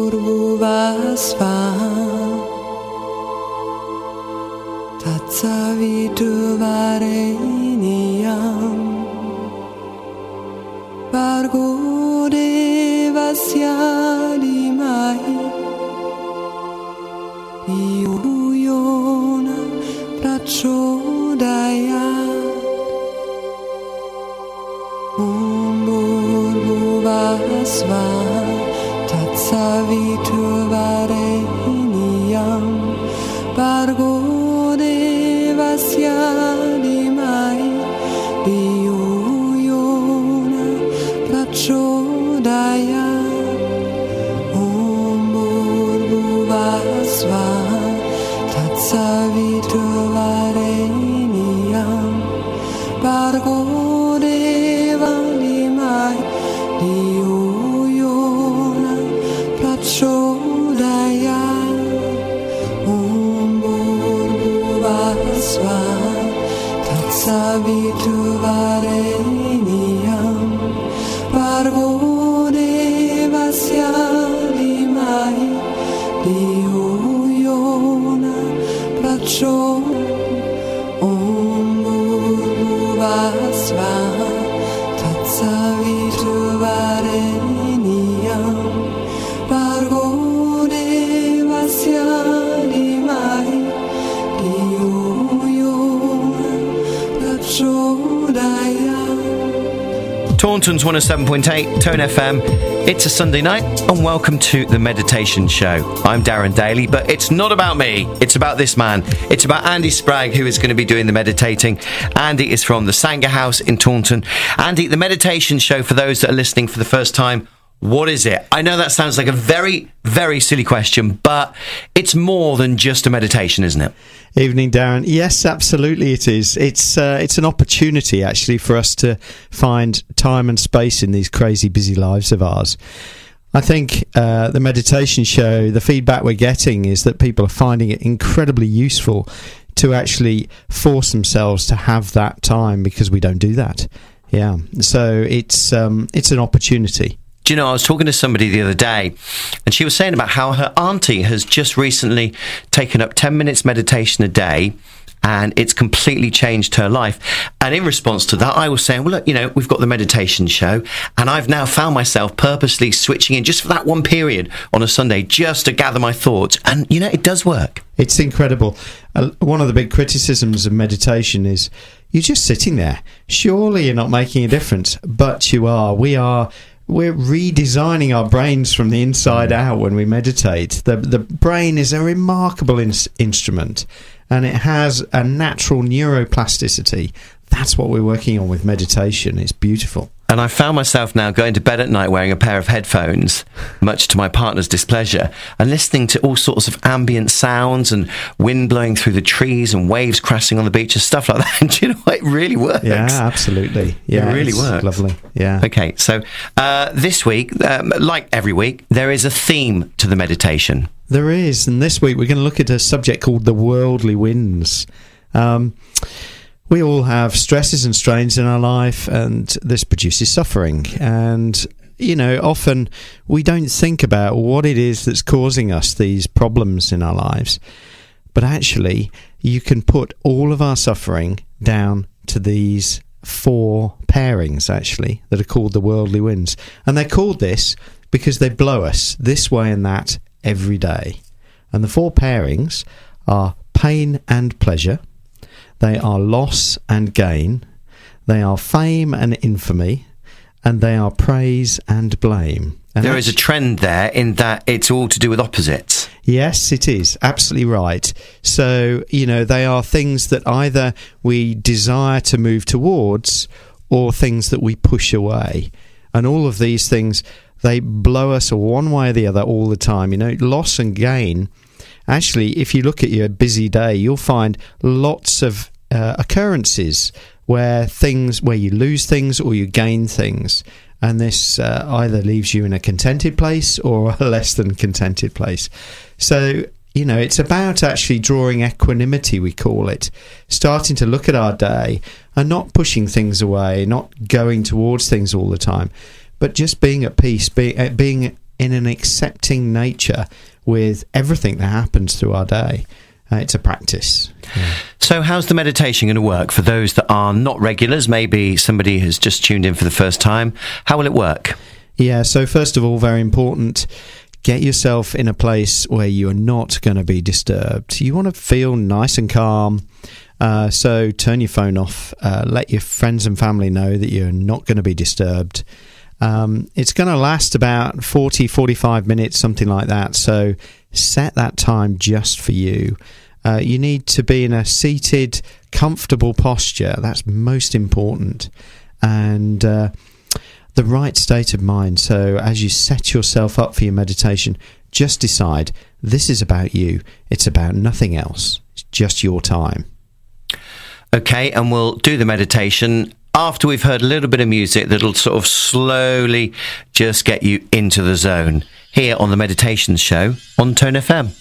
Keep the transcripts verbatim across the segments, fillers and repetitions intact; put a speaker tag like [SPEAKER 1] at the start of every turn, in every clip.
[SPEAKER 1] burbuva svá, tatsavitu vareniam, Bargo devasya dimai, Yuyona prachodayat, Om burbuva svá, tatsavitu vareniam, Bargo devasya dimai, Yuyona prachodayat, Om burbuva svá, tatsavitu vareniam, Bargo deva dimai, Yuyona prachodayat, Om burbuva svá, tatsavitu vareniam, Bargo devasya dimai, Yuyona prachodayat, Om burbuva svá, tatsavitu vareniam, Bargo devasya dimai, Yuyona prachodayat.
[SPEAKER 2] Taunton's one oh seven point eight, Tone F M. It's a Sunday night, and welcome to The Meditation Show. I'm Darren Daly, but it's not about me. It's about this man. It's about Andy Spragg, who is going to be doing the meditating. Andy is from the Sanger House in Taunton. Andy, The Meditation Show, for those that are listening for the first time, what is it? I know that sounds like a very, very silly question, but it's more than just a meditation, isn't it?
[SPEAKER 3] Evening, Darren. Yes, absolutely it is. It's uh, it's an opportunity, actually, for us to find time and space in these crazy busy lives of ours. I think uh, the meditation show, the feedback we're getting is that people are finding it incredibly useful to actually force themselves to have that time, because we don't do that. Yeah, so it's um, it's an opportunity.
[SPEAKER 2] Do you know, I was talking to somebody the other day, and she was saying about how her auntie has just recently taken up ten minutes meditation a day, and it's completely changed her life. And in response to that, I was saying, well, look, you know, we've got the meditation show, and I've now found myself purposely switching in just for that one period on a Sunday, just to gather my thoughts. And, you know, it does work.
[SPEAKER 3] It's incredible. Uh, one of the big criticisms of meditation is you're just sitting there. Surely you're not making a difference, but you are. We are... We're redesigning our brains from the inside out when we meditate. The the brain is a remarkable in- instrument, and it has a natural neuroplasticity. That's what we're working on with meditation. It's beautiful.
[SPEAKER 2] And I found myself now going to bed at night wearing a pair of headphones, much to my partner's displeasure, and listening to all sorts of ambient sounds and wind blowing through the trees and waves crashing on the beach and stuff like that. And do you know what? It really works.
[SPEAKER 3] Yeah, absolutely. Yeah,
[SPEAKER 2] it really
[SPEAKER 3] it's
[SPEAKER 2] works.
[SPEAKER 3] Lovely. Yeah.
[SPEAKER 2] Okay, so uh, this week, um, like every week, there is a theme to the meditation.
[SPEAKER 3] There is, and this week we're going to look at a subject called the worldly winds. Um We all have stresses and strains in our life, and this produces suffering. And, you know, often we don't think about what it is that's causing us these problems in our lives. But actually, you can put all of our suffering down to these four pairings, actually, that are called the worldly winds. And they're called this because they blow us this way and that every day. And the four pairings are pain and pleasure. They are loss and gain, they are fame and infamy, and they are praise and blame. And
[SPEAKER 2] there is a trend there in that it's all to do with opposites.
[SPEAKER 3] Yes, it is. Absolutely right. So, you know, they are things that either we desire to move towards or things that we push away. And all of these things, they blow us one way or the other all the time. You know, loss and gain. Actually, if you look at your busy day, you'll find lots of uh, occurrences where things, where you lose things or you gain things. And this uh, either leaves you in a contented place or a less than contented place. So, you know, it's about actually drawing equanimity, we call it. Starting to look at our day and not pushing things away, not going towards things all the time, but just being at peace, be, uh, being in an accepting nature with everything that happens through our day. Uh, it's a practice. Yeah.
[SPEAKER 2] So how's the meditation going to work for those that are not regulars? Maybe somebody has just tuned in for the first time. How will it work?
[SPEAKER 3] Yeah, so first of all, very important, get yourself in a place where you're not going to be disturbed. You want to feel nice and calm. Uh, so turn your phone off. Uh, let your friends and family know that you're not going to be disturbed. Um, it's going to last about forty, forty-five minutes, something like that. So set that time just for you. Uh, you need to be in a seated, comfortable posture. That's most important. And uh, the right state of mind. So as you set yourself up for your meditation, just decide this is about you. It's about nothing else. It's just your time.
[SPEAKER 2] Okay, and we'll do the meditation after we've heard a little bit of music that'll sort of slowly just get you into the zone here on the Meditation Show on Tone F M.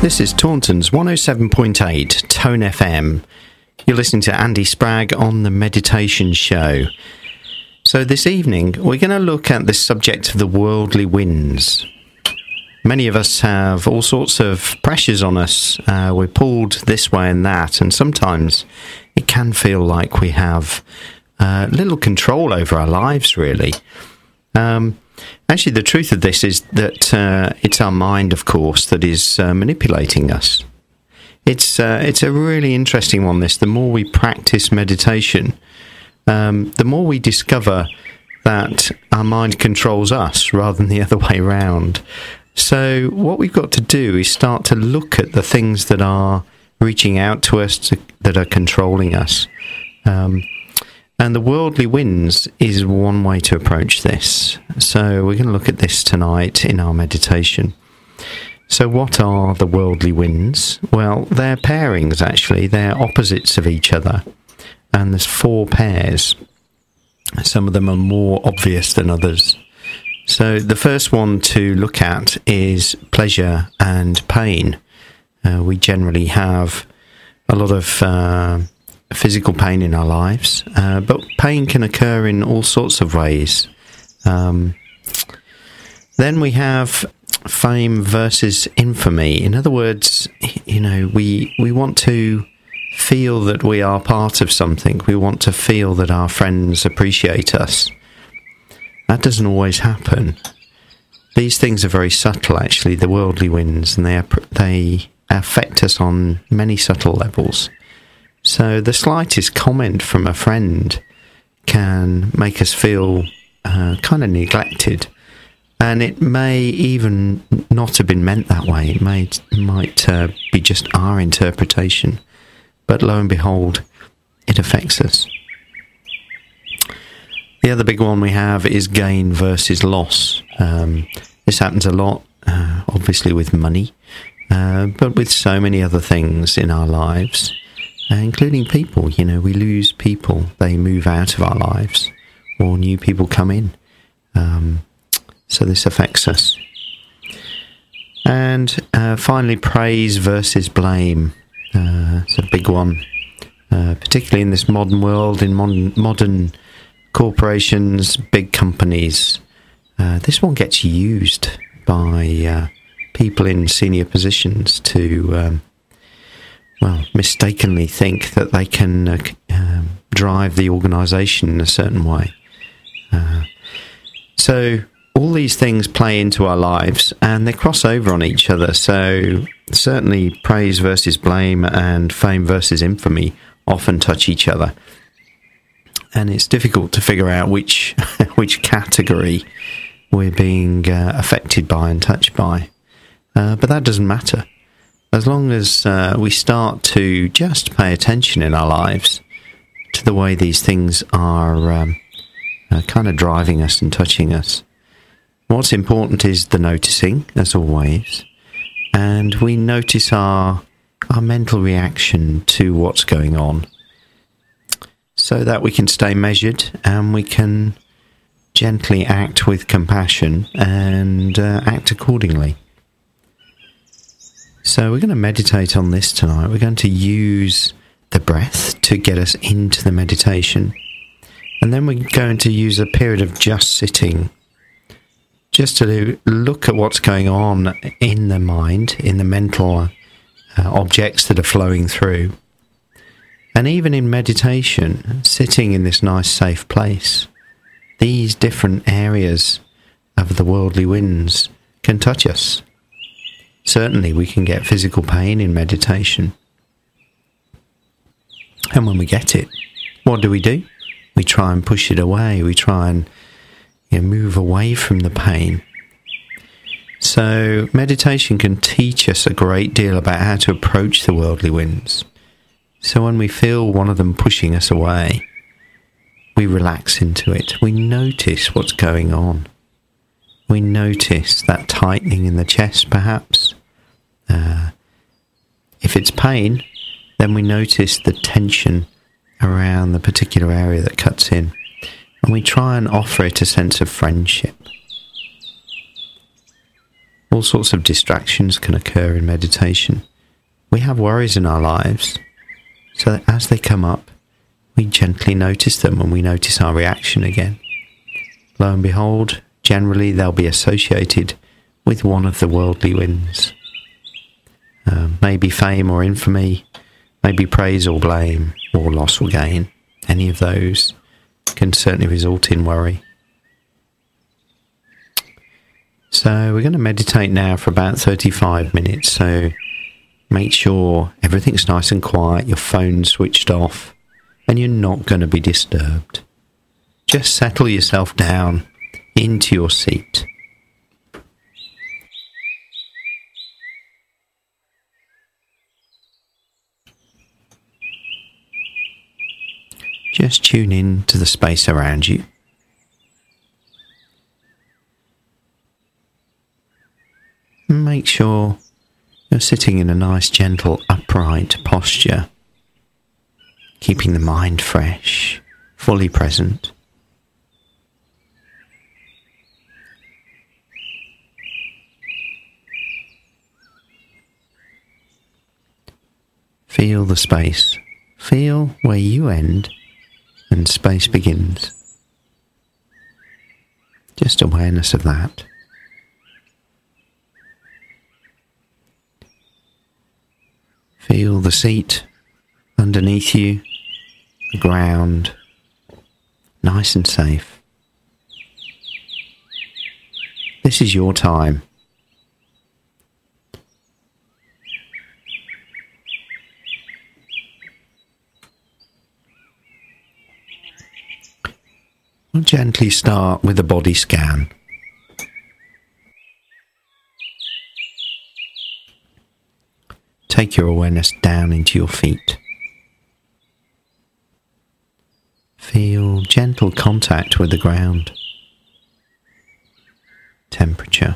[SPEAKER 3] This is Taunton's one oh seven point eight Tone F M. You're listening to Andy Spragg on the Meditation Show. So this evening, we're going to look at the subject of the worldly winds. Many of us have all sorts of pressures on us. Uh, we're pulled this way and that, and sometimes it can feel like we have uh, little control over our lives, really. Um, actually, the truth of this is that uh, it's our mind, of course, that is uh, manipulating us. It's uh, it's a really interesting one, this. The more we practice meditation, um, the more we discover that our mind controls us rather than the other way around. So what we've got to do is start to look at the things that are reaching out to us, to, that are controlling us. Um, and the worldly winds is one way to approach this. So we're going to look at this tonight in our meditation. So what are the worldly winds? Well, they're pairings, actually. They're opposites of each other. And there's four pairs. Some of them are more obvious than others. So the first one to look at is pleasure and pain. Uh, we generally have a lot of uh, physical pain in our lives, uh, but pain can occur in all sorts of ways. Um, then we have fame versus infamy. In other words, you know, we we want to feel that we are part of something. We want to feel that our friends appreciate us. That doesn't always happen. These things are very subtle, actually, the worldly winds, and they are, they affect us on many subtle levels. So the slightest comment from a friend can make us feel uh, kind of neglected, and it may even not have been meant that way. It may might uh, be just our interpretation, but lo and behold, it affects us. The other big one we have is gain versus loss. Um, this happens a lot, uh, obviously with money, uh, but with so many other things in our lives, uh, including people. You know, we lose people, they move out of our lives, or new people come in. Um, so this affects us. And uh, finally, praise versus blame. Uh, it's a big one, uh, particularly in this modern world, in modern modern corporations, big companies. Uh, this one gets used by uh, people in senior positions to, um, well, mistakenly think that they can uh, um, drive the organisation in a certain way. Uh, so all these things play into our lives and they cross over on each other. So certainly praise versus blame and fame versus infamy often touch each other. And it's difficult to figure out which which category we're being uh, affected by and touched by. Uh, but that doesn't matter. As long as uh, we start to just pay attention in our lives to the way these things are um, uh, kind of driving us and touching us. What's important is the noticing, as always. And we notice our our mental reaction to what's going on, so that we can stay measured and we can gently act with compassion and uh, act accordingly. So we're going to meditate on this tonight. We're going to use the breath to get us into the meditation. And then we're going to use a period of just sitting, just to look at what's going on in the mind, in the mental uh, objects that are flowing through. And even in meditation, sitting in this nice safe place, these different areas of the worldly winds can touch us. Certainly we can get physical pain in meditation. And when we get it, what do we do? We try and push it away. We try and you know, move away from the pain. So meditation can teach us a great deal about how to approach the worldly winds. So when we feel one of them pushing us away, we relax into it. We notice what's going on. We notice that tightening in the chest, perhaps. Uh, if it's pain, then we notice the tension around the particular area that cuts in. And we try and offer it a sense of friendship. All sorts of distractions can occur in meditation. We have worries in our lives, so that as they come up, we gently notice them and we notice our reaction again. Lo and behold, generally they'll be associated with one of the worldly winds. Uh, maybe fame or infamy, maybe praise or blame, or loss or gain. Any of those can certainly result in worry. So we're going to meditate now for about thirty-five minutes. So make sure everything's nice and quiet, your phone's switched off, and you're not going to be disturbed. Just settle yourself down into your seat. Just tune in to the space around you. Make sure you're sitting in a nice, gentle, upright posture, keeping the mind fresh, fully present. Feel the space. Feel where you end and space begins. Just awareness of that. Feel the seat underneath you, the ground, nice and safe. This is your time. We'll gently start with a body scan. Take your awareness down into your feet. Feel gentle contact with the ground. Temperature.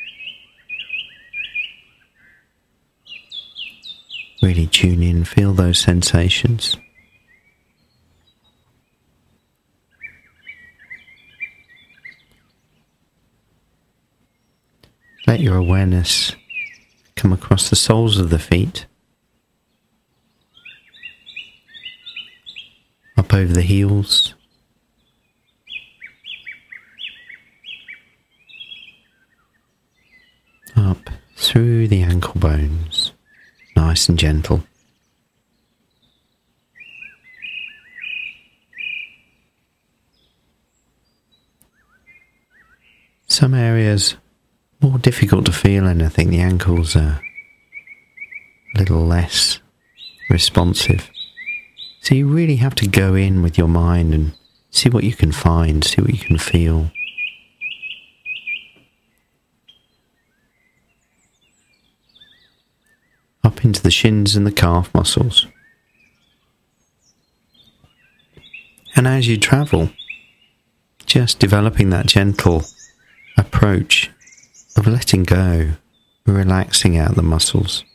[SPEAKER 3] Really tune in, feel those sensations. Let your awareness come across the soles of the feet, up over the heels, up through the ankle bones, nice and gentle. Some areas more difficult to feel anything. The ankles are a little less responsive. So you really have to go in with your mind and see what you can find, see what you can feel. Up into the shins and the calf muscles. And as you travel, just developing that gentle approach of letting go, relaxing out the muscles.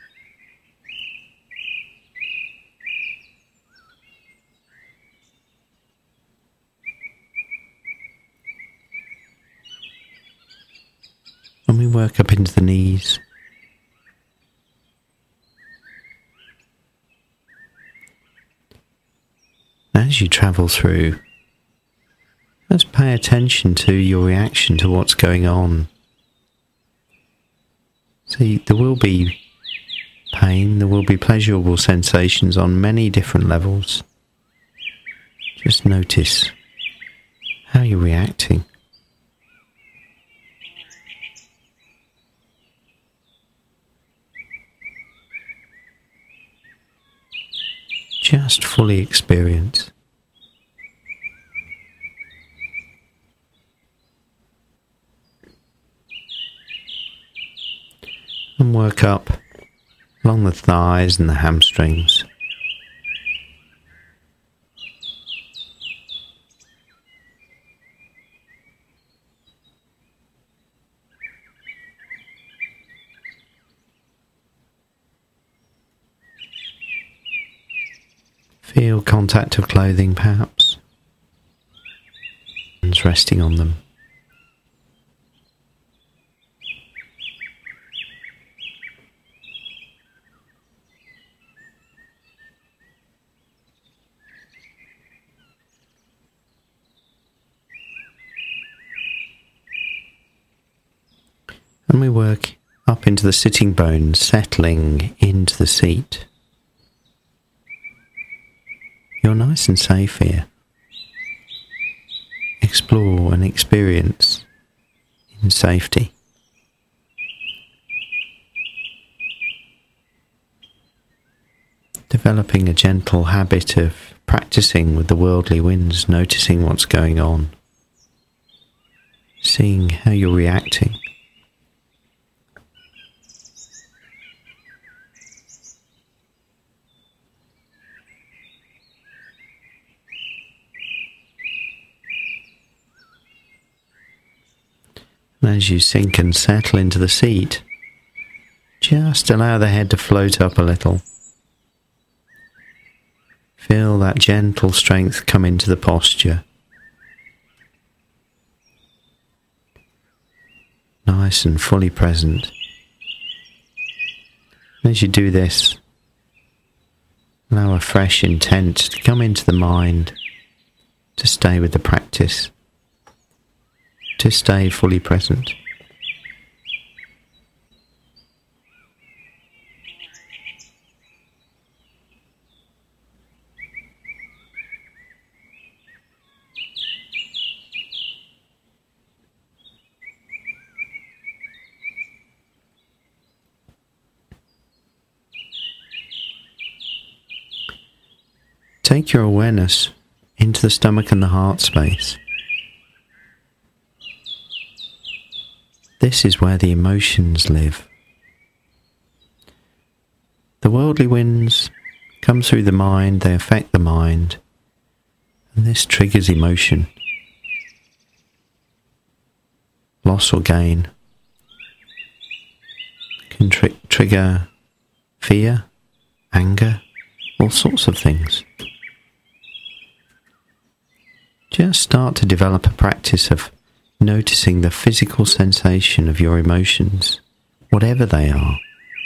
[SPEAKER 3] And we work up into the knees. As you travel through, just pay attention to your reaction to what's going on. So there will be pain, there will be pleasurable sensations on many different levels. Just notice how you're reacting. Just fully experience. And work up along the thighs and the hamstrings. Feel contact of clothing perhaps, hands resting on them. And we work up into the sitting bones, settling into the seat. You're nice and safe here. Explore and experience in safety. Developing a gentle habit of practicing with the worldly winds, noticing what's going on, seeing how you're reacting. And as you sink and settle into the seat, just allow the head to float up a little. Feel that gentle strength come into the posture. Nice and fully present. As you do this, allow a fresh intent to come into the mind, to stay with the practice, to stay fully present. Take your awareness into the stomach and the heart space. This is where the emotions live. The worldly winds come through the mind, they affect the mind, and this triggers emotion. Loss or gain can tri- trigger fear, anger, all sorts of things. Just start to develop a practice of noticing the physical sensation of your emotions, whatever they are.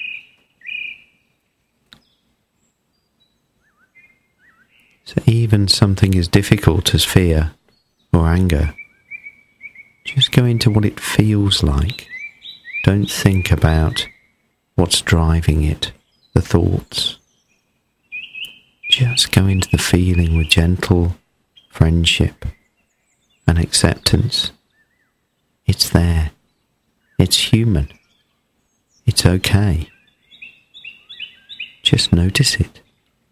[SPEAKER 3] So even something as difficult as fear or anger, just go into what it feels like. Don't think about what's driving it, the thoughts. Just go into the feeling with gentle friendship and acceptance. It's there. It's human. It's okay. Just notice it.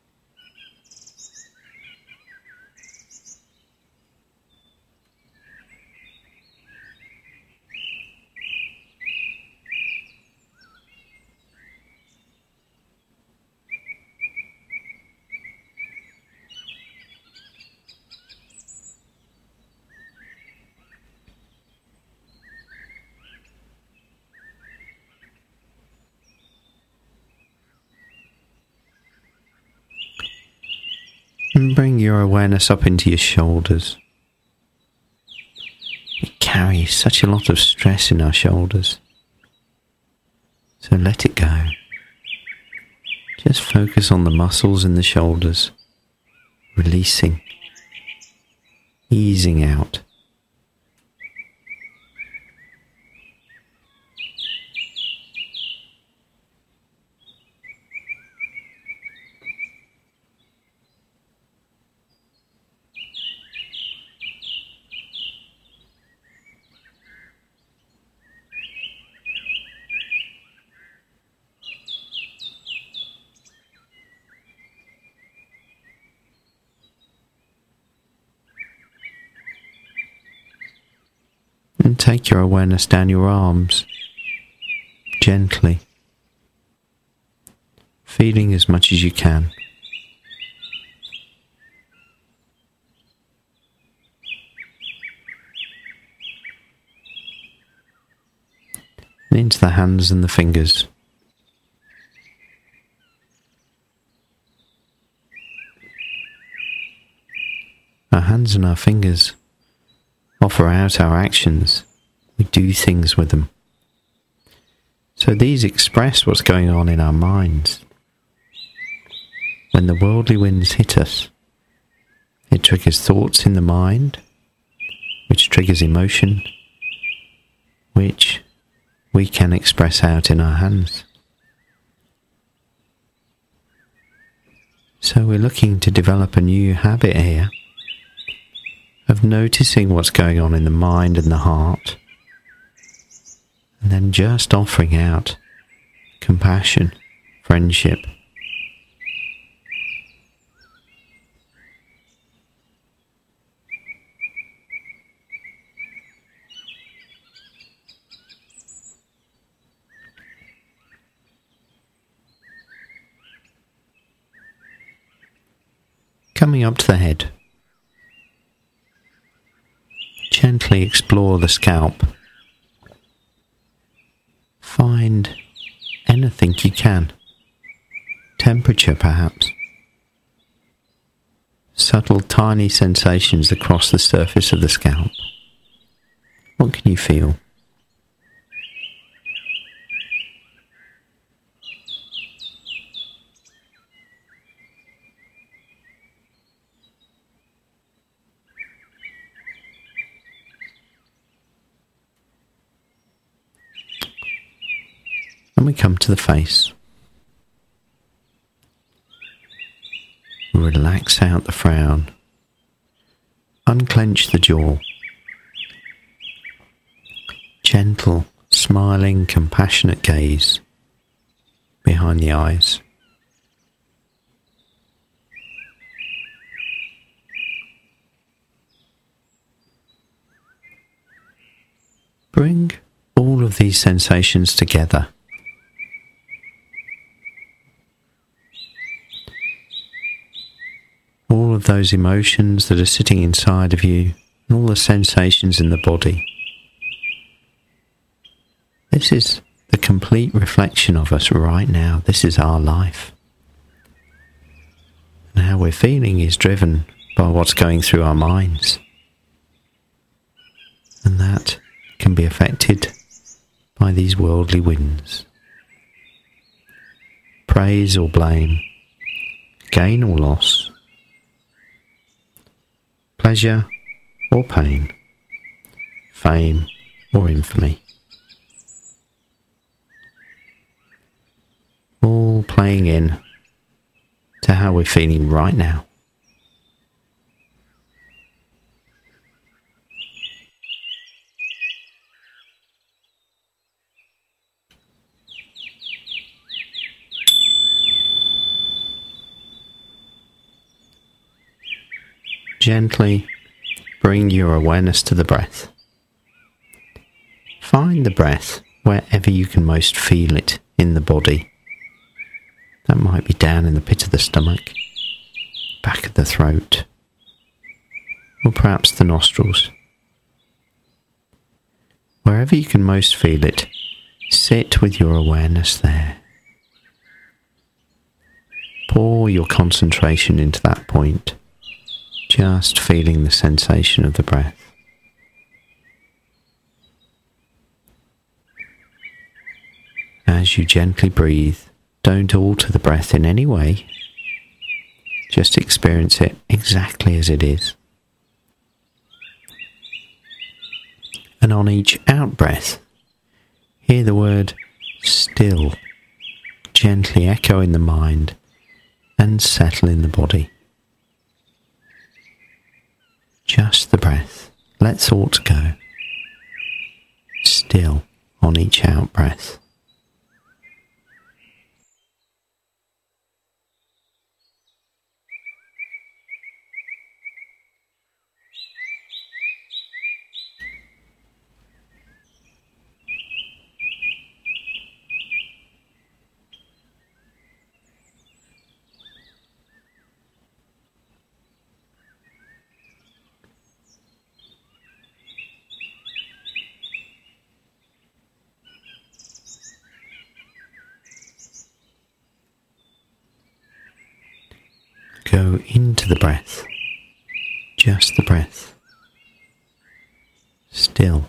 [SPEAKER 3] And bring your awareness up into your shoulders. We carry such a lot of stress in our shoulders. So let it go. Just focus on the muscles in the shoulders, releasing, easing out. And take your awareness down your arms, gently, feeling as much as you can. And into the hands and the fingers. Our hands and our fingers offer out our actions. We do things with them. So these express what's going on in our minds. When the worldly winds hit us, it triggers thoughts in the mind, which triggers emotion, which we can express out in our hands. So we're looking to develop a new habit here of noticing what's going on in the mind and the heart, and then just offering out compassion, friendship. Coming up to the head, gently explore the scalp. Find anything you can. Temperature, perhaps. Subtle, tiny sensations across the surface of the scalp. What can you feel? And we come to the face. Relax out the frown. Unclench the jaw. Gentle, smiling, compassionate gaze behind the eyes. Bring all of these sensations together. All of those emotions that are sitting inside of you, and all the sensations in the body. This is the complete reflection of us right now. This is our life. And how we're feeling is driven by what's going through our minds. And that can be affected by these worldly winds. Praise or blame, gain or loss, pleasure or pain, fame or infamy. All playing in to how we're feeling right now. Gently bring your awareness to the breath. Find the breath wherever you can most feel it in the body. That might be down in the pit of the stomach, back of the throat, or perhaps the nostrils. Wherever you can most feel it, sit with your awareness there. Pour your concentration into that point, just feeling the sensation of the breath. As you gently breathe, don't alter the breath in any way. Just experience it exactly as it is. And on each out-breath, hear the word still gently echo in the mind and settle in the body. Just the breath. Let thoughts go. Still on each out-breath. Go into the breath, just the breath, still.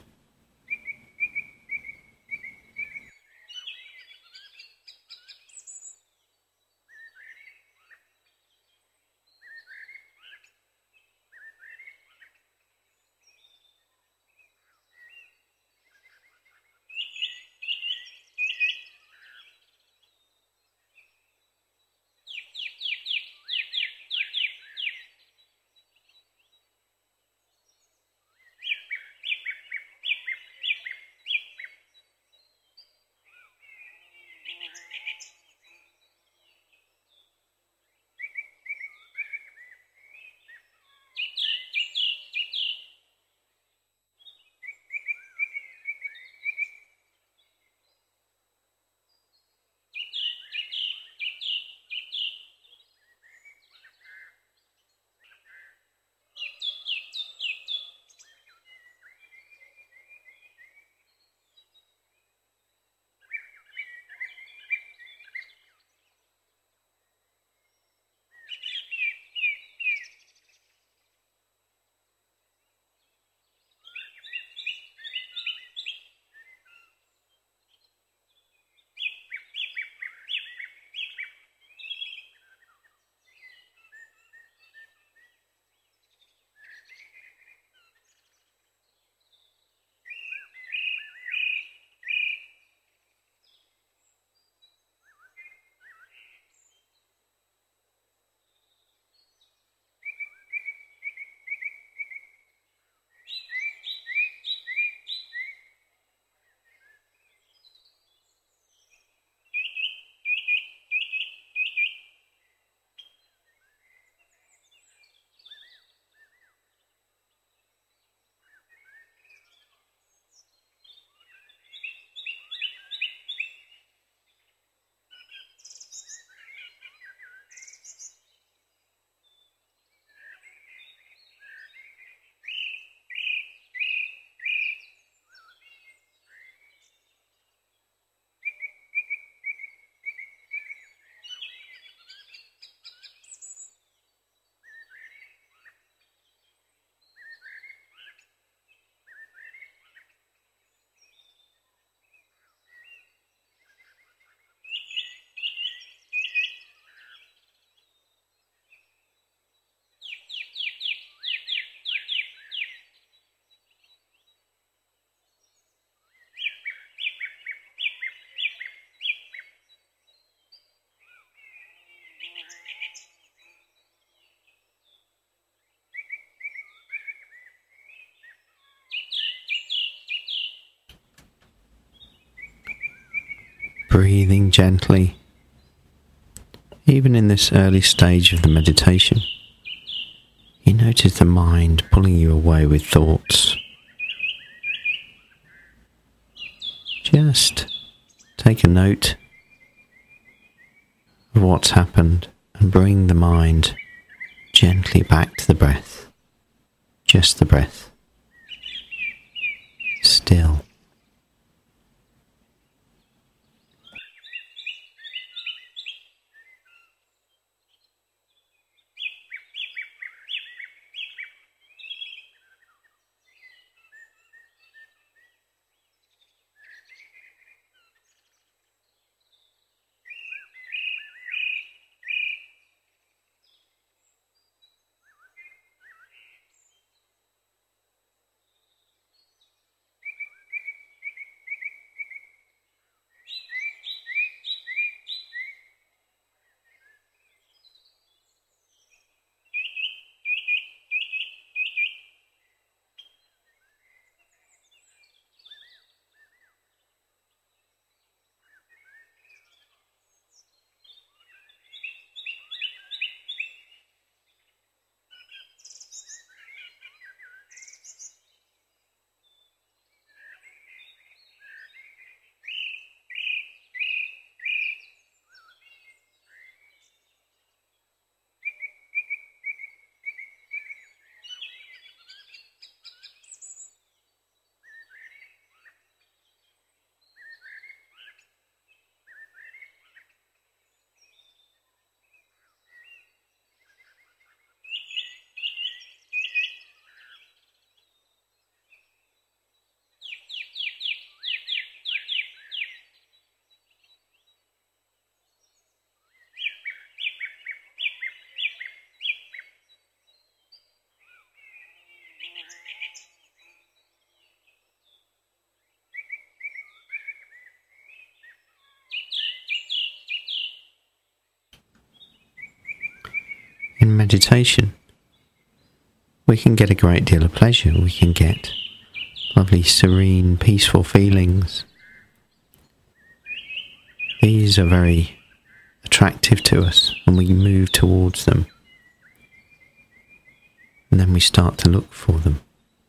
[SPEAKER 3] breathing gently. Even in this early stage of the meditation, you notice the mind pulling you away with thoughts. Just take a note of what's happened and bring the mind gently back to the breath. Just the breath. Still. In meditation, we can get a great deal of pleasure. We can get lovely, serene, peaceful feelings. These are very attractive to us, and we move towards them. And then we start to look for them.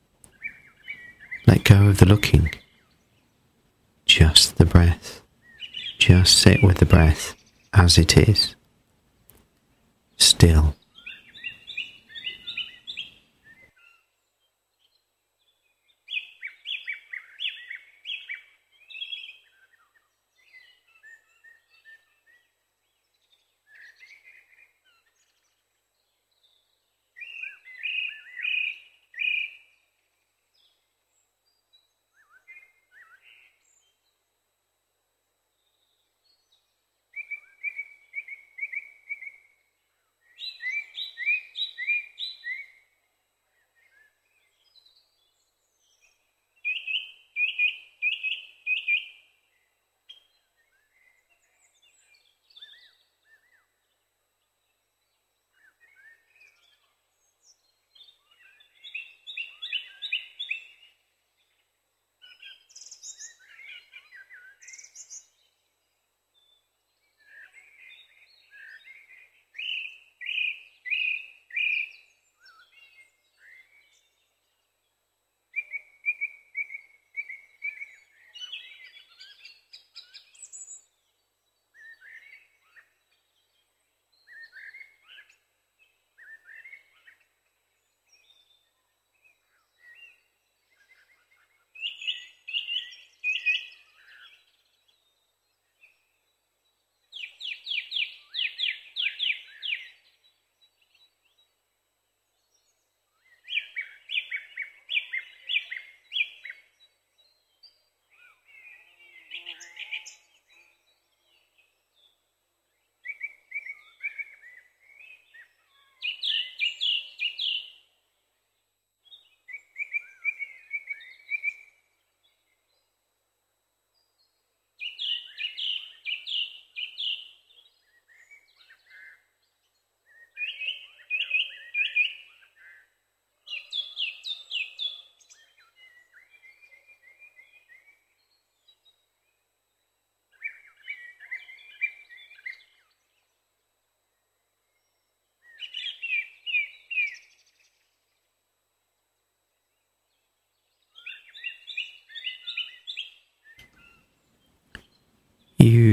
[SPEAKER 3] Let go of the looking. Just the breath. Just sit with the breath as it is. Still.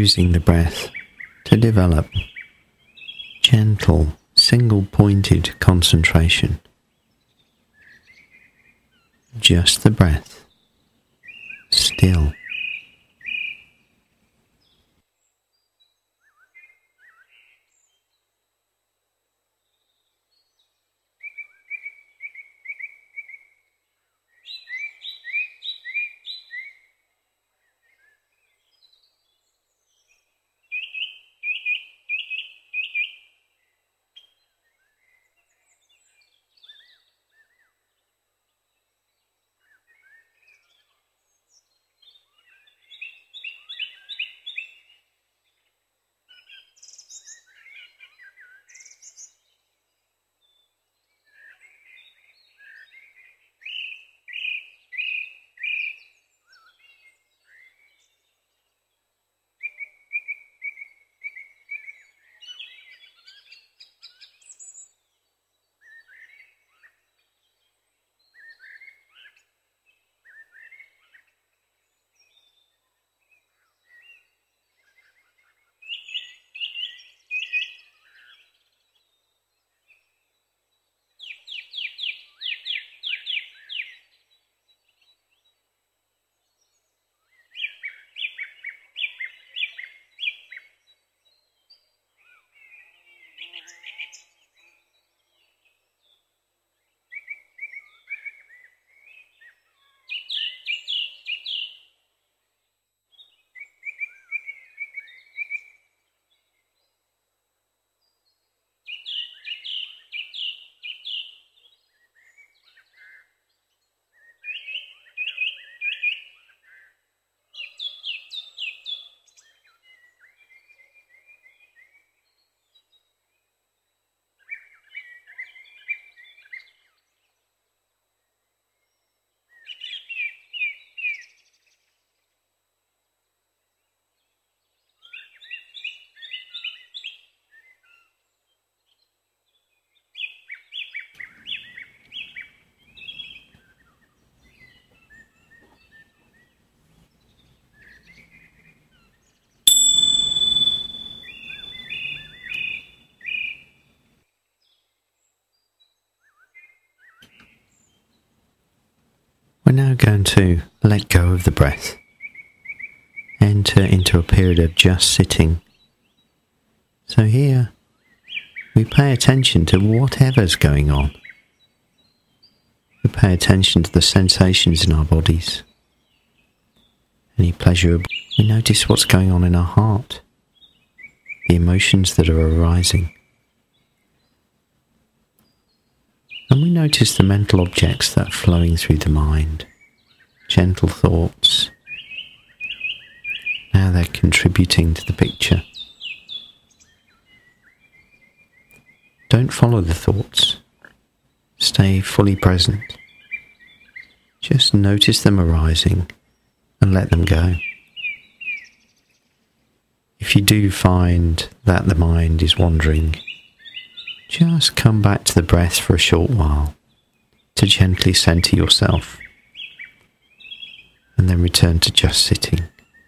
[SPEAKER 3] using the breath to develop gentle, single-pointed concentration. Just the breath, still. We're now going to let go of the breath, enter into a period of just sitting. So here, we pay attention to whatever's going on. We pay attention to the sensations in our bodies. Any pleasure, we notice what's going on in our heart, the emotions that are arising. And we notice the mental objects that are flowing through the mind, gentle thoughts. Now they're contributing to the picture. Don't follow the thoughts. Stay fully present. Just notice them arising and let them go. If you do find that the mind is wandering, just come back to the breath for a short while to gently center yourself, and then return to just sitting.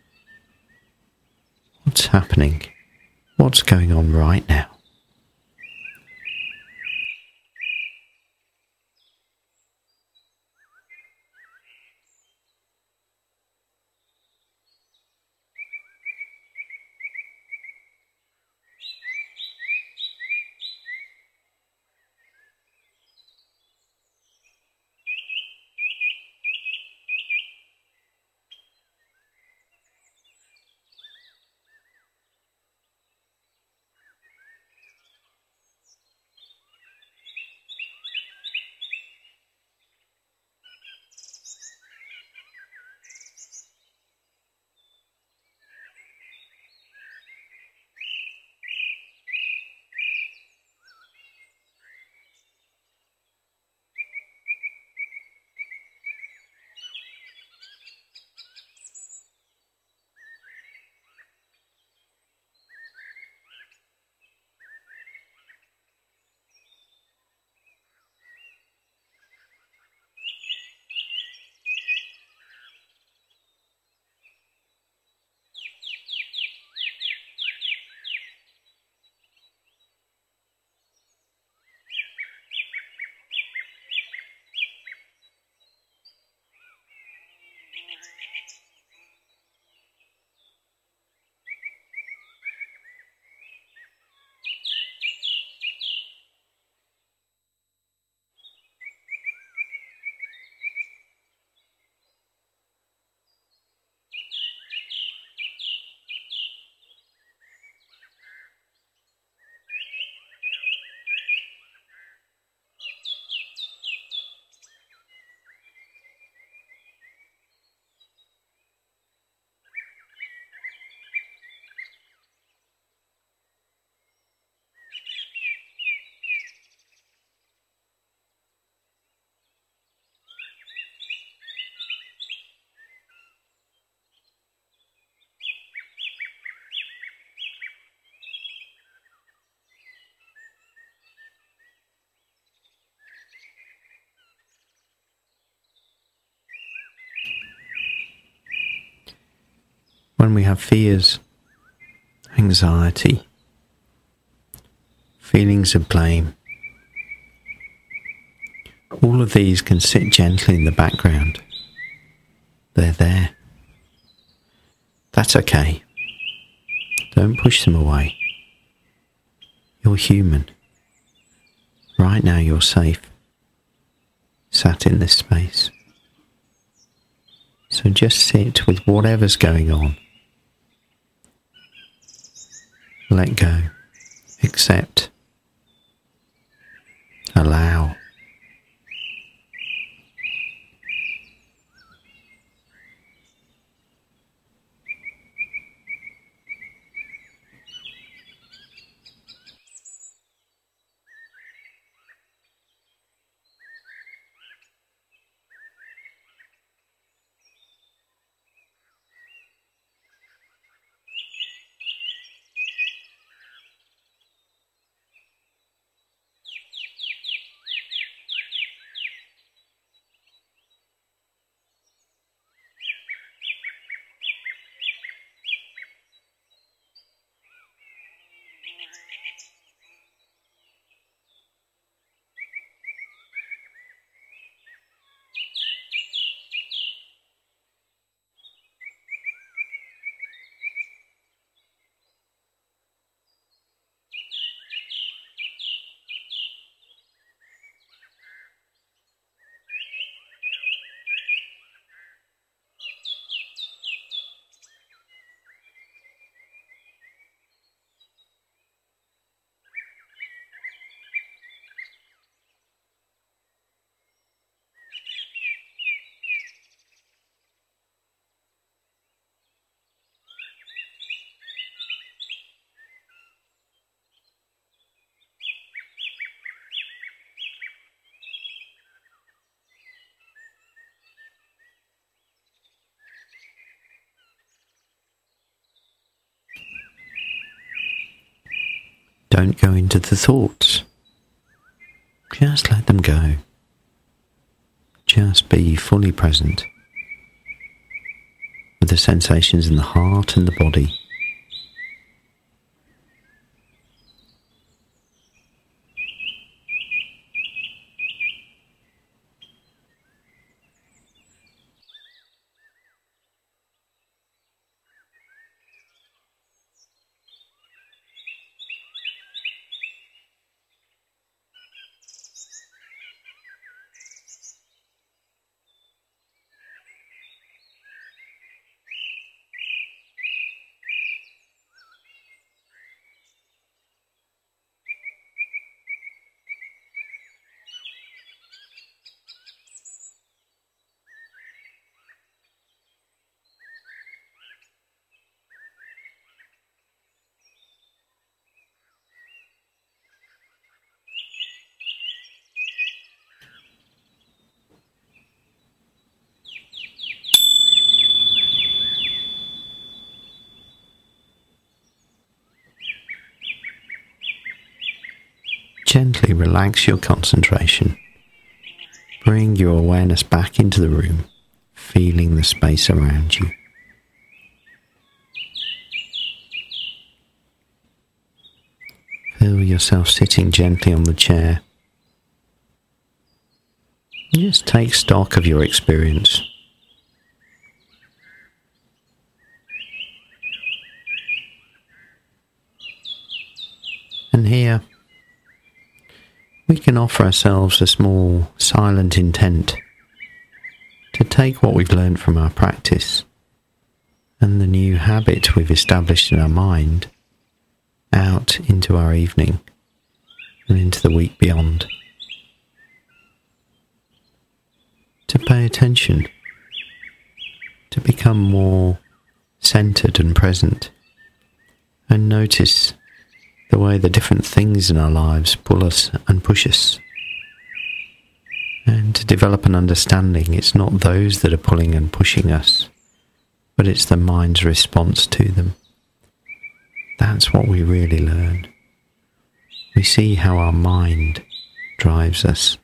[SPEAKER 3] What's happening? What's going on right now? when we have fears, anxiety, feelings of blame, all of these can sit gently in the background. They're there. That's okay. Don't push them away. You're human. Right now you're safe, sat in this space. So just sit with whatever's going on. Let go. Accept. Allow. Don't go into the thoughts. Just let them go. Just be fully present with the sensations in the heart and the body. Gently relax your concentration. Bring your awareness back into the room, feeling the space around you. Feel yourself sitting gently on the chair. Just take stock of your experience. And here, we can offer ourselves a small silent intent to take what we've learned from our practice and the new habit we've established in our mind out into our evening and into the week beyond. To pay attention, to become more centered and present, and notice the way the different things in our lives pull us and push us. And to develop an understanding, it's not those that are pulling and pushing us, but it's the mind's response to them. That's what we really learn. We see how our mind drives us.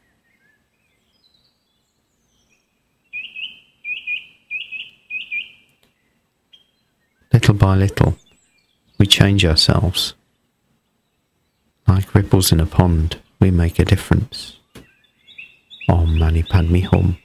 [SPEAKER 3] little by little, we change ourselves. Like ripples in a pond, we make a difference. Om Mani Padme Hum.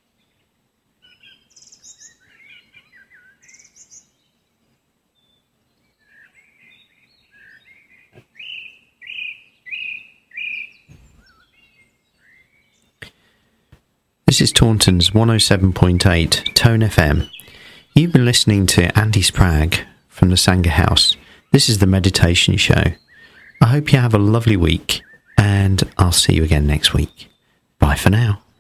[SPEAKER 3] This is Taunton's one oh seven point eight Tone F M. You've been listening to Andy Spragg from the Sangha House. This is the Meditation Show. I hope you have a lovely week, and I'll see you again next week. Bye for now.